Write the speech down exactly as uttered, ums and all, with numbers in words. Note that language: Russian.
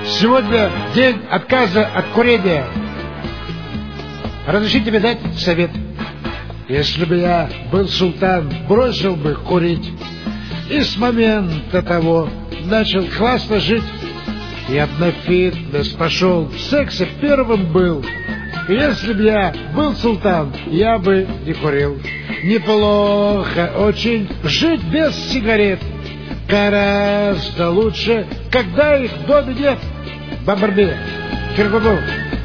Сегодня день отказа от курения. Разрешите мне дать совет. Если бы я был султан, бросил бы курить и с момента того начал классно жить. Я б на фитнес пошел, в сексе первым был. Если бы я был султан, я бы не курил. Неплохо очень жить без сигарет. Гораздо лучше, когда их в доме нет. Бомбарбе, Киргубов.